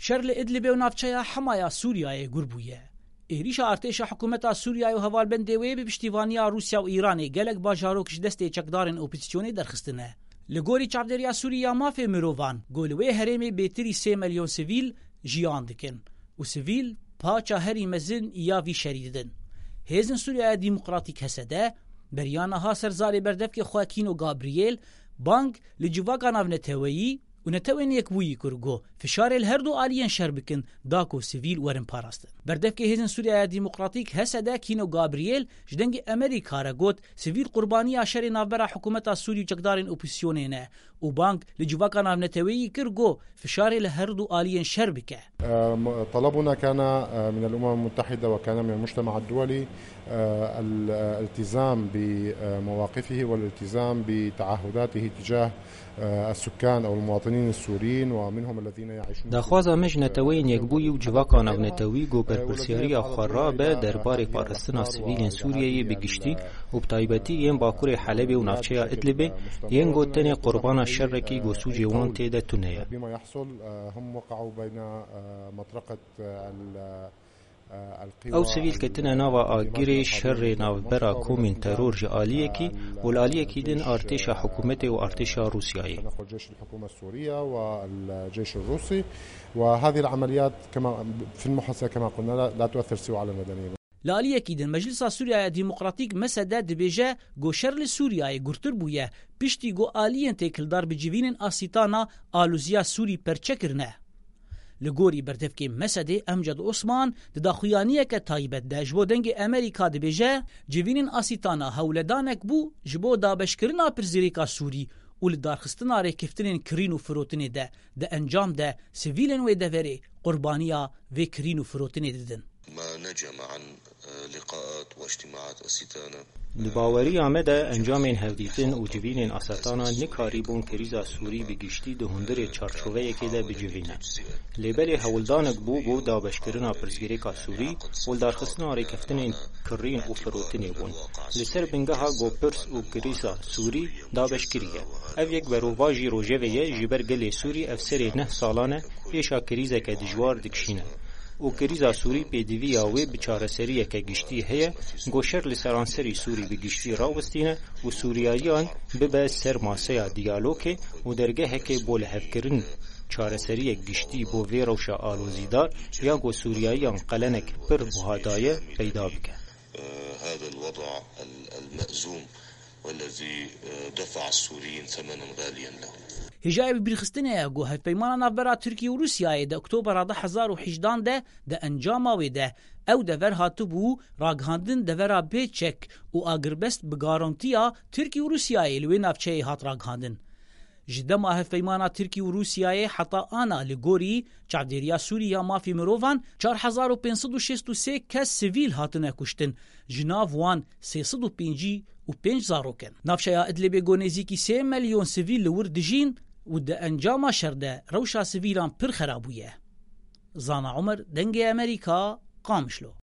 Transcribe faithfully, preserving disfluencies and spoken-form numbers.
شر li Idlibê û navçeya Hemaya Sûriyayê gur bûye. Êrişa artêşa hikûmeta Sûriyayê û hevalbendê wê bi piştîvaniya Rûsya û Îranê gelek bajarok ji destê çekdarên opozîsyonê derxistine. Li gorî çavdêriya Sûriya mafê mirovan, got li wê herêmê bêtirî sê milyon sivîl jiyan dikin û sivîl paça herî mezin ya vî şerî didin. Hêzên Sûriyaya Dîmokratîk Hesede beryana ha serzarê berdevkê Joaquino Gabriel bang li civaka navneteweyî û netewên yekbûyî kir got fişarê li her du aliyên şer bikin da ku sivîl werin parastin. Berdevkê Hêzên Sûriyaya Dîmokratîk Hesede Kino Gabriel ji dengê Amerîka re got sivîl qurbaniya şerê navbera hikûmeta Sûrî û çekdarên opozîsyonê ne û bang li civaka navneteweyî kir got fişarê li her du aliyên şer bike. طلبنا كان من الأمم المتحدة وكان من المجتمع الدولي الالتزام بمواقفه والالتزام بتعهداته تجاه السكان أو المواطنين السوريين ومنهم الذين يعيشون. داخوازا مجنتوین یکبوی و جواکا ناونتوی گو برپرسیاری خرابه دربار پارستنا سیویلین سوریه بگشتی و بتایبتی ین باکور حلب و نافچه ادلب ین گوتن قربان شرکی گو سوجی وان تیده تونه. بما يحصل هم وقعوا بين مطرقة او سویل کتنه ناوا آگیری شر ناوبرا کومین ترور جالیه کی والآلیه کی دن ارتش حکومت و ارتش روسیایی. الجيش الحكومة السورية والجيش الروسي وهذه العمليات كما في المحاصصة كما قلنا لا تؤثر سوى على المدنيين. لالیه کی دن مجلس سوریای دموکراتیک مسده دبیجه گو شرل سوریای گرتر بویه پشتی گو آلیین تکلدار بجوینن آسیتانا آلوزیا سوری پرچکرنه. لگوری بردفکی مسده امجد عثمان دداخویانیه که تایبت ده جبو دنگ امریکا دبیجه جوینن آسیتانا هولدانک بو جبو دابشکرنا پرزیریکا سوری و لدارخستنا ریکفتنین کرین و فروتنی ده ده انجام ده سیویلن و دوری قربانیا و کرین و فروتنی ددن. ما نجم عن لقاءات واجتماعات أسيتانا لباوری آمده انجامین هفدیتن و جوینین آساتانا نکاری بون کریزا سوری بگشتی ده هندر چارچوه یکی ده بجوینه. لیبلی هولدانک بو بو دابشکرنا پرزگیریکا سوری و دارخستنا ریکفتنین کرین و فروتنی بون. لسر بنگه ها گو پرس و کریزا سوری دابشکریه. او یک بروواجی روژویه جبر گل سوری افسر نه سالانه پیشا کریزه که دجوار دکشینه. و کریزا سوری پیدوی آوی بچاره سریه که گشتی هیه گوشر لسرانسری سوری بگشتی راوستینه و سوریاییان ببه سر ماسه دیالوکه و درگه هکه بول هفکرن چاره سریه گشتی بو ویروش آلوزیدار یا گو سوریاییان قلنک پر بهادایه پیدا بکه. هذا الوضع المأزوم والذي دفع السوريين ثمنا غاليا له. هجای برخستنه گو هفپیمان نافبرا ترکیه و روسیای ده اکتبر ده هزار و هجدان ده ده انجام و ده او ده ور هاتو بو راگهاندن ده ورا بیچک و آگربست بگارانتیا ترکیه و روسیای لوی نافچه هات راگهاندن. جدما هفپیمان ترکیه و روسیای حتا آنا لگوری چعدیریا سوریا مافی مروفان چار هزار و پینصد و شست و سه کس سیویل هاتنه کشتن جناف وان سیصد و پینجی و پنج زاروکن. نافشیا ادلبی گو نزیکی سه میلیون سیویل لور دجین و ده انجام شرده روشا سیویلان پر خرابویه. زانا عمر دنگ امریکا قامشلو.